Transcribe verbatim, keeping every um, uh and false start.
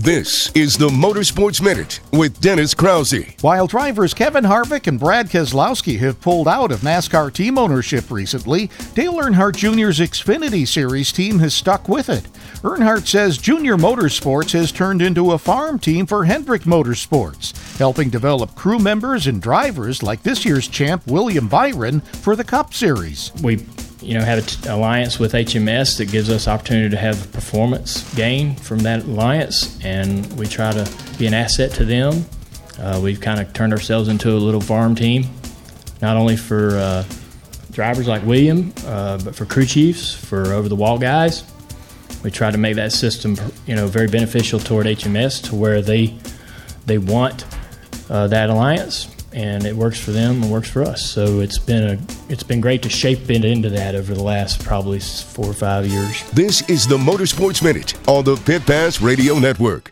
This is the Motorsports Minute with Dennis Krause. While drivers Kevin Harvick and Brad Keselowski have pulled out of NASCAR team ownership recently, Dale Earnhardt Junior's Xfinity Series team has stuck with it. Earnhardt says Junior Motorsports has turned into a farm team for Hendrick Motorsports, helping develop crew members and drivers like this year's champ William Byron for the Cup Series. We you know, have an t- alliance with H M S that gives us opportunity to have performance gain from that alliance, and we try to be an asset to them. Uh, we've kind of turned ourselves into a little farm team, not only for uh, drivers like William, uh, but for crew chiefs, for over-the-wall guys. We try to make that system, you know, very beneficial toward H M S, to where they they want uh, that alliance, and it works for them and works for us. So it's been a it's been great to shape it into that over the last probably four or five years. This is the Motorsports Minute on the Pit Pass Radio Network.